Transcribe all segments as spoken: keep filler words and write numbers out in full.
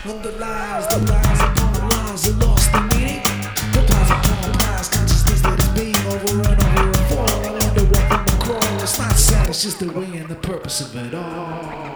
When the lies, the lies upon lies are lost in meaning. The lies upon lies, consciousness that is being over and over and fall. I wonder what from the crawl. It's not sad, it's just the way and the purpose of it all.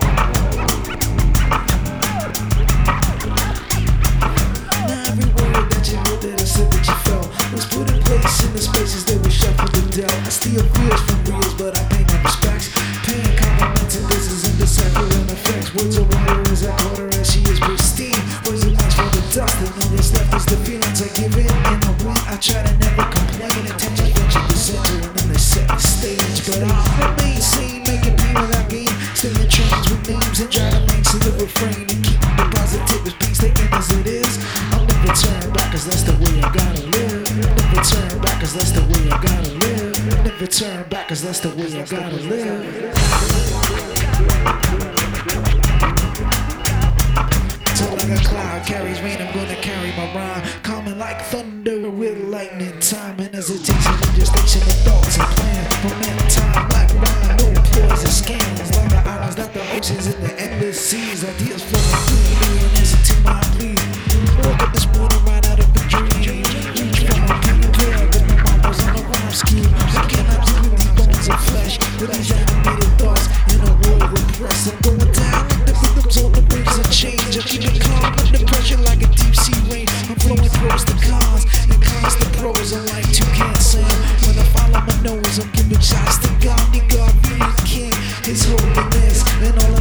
Now every word that you heard that I said that you felt was put in place in the spaces that were shuffled and dealt. I steal feels from reals, but I pay my respects. Paying compliments and this is indecipherable effects. Words of water as I caught her as she is pristine. Words of nice for the dust, and all that's left is the feelings I give in and I win. I try to never complain. Attention venture the center and then they set the stage. But I'll remain sane, making pain without gain. Stay in trains with names and try to link to the refrain and keep the positive being taken as it is. I'll never turn back, cause that's the way I gotta live. Never turn back, cause that's the way I gotta live. Never turn back, cause that's the way I gotta live. So like a cloud carries rain, I'm gonna carry my rhyme. Coming like thunder with lightning, time and hesitation, gestation of thoughts and plans. Momentum, time, black wine, no poison scams. Like the islands, not the oceans and the endless seas. Ideas flowing through me and listen to my plea. Woke up this morning right out of a dream. Reach for my pen and paper, but my mom was on a rhyme scheme. Looking up to these bones of flesh with these animated thoughts in a world repressed. I'm going down like the rhythms on the waves of change. I keep it calm under pressure like a deep sea rain. I'm flowing pros to cons and cons to pros. I'm like toucan Sam. When I follow my nose, I'm giving shots to God. The God being king, His holiness, and all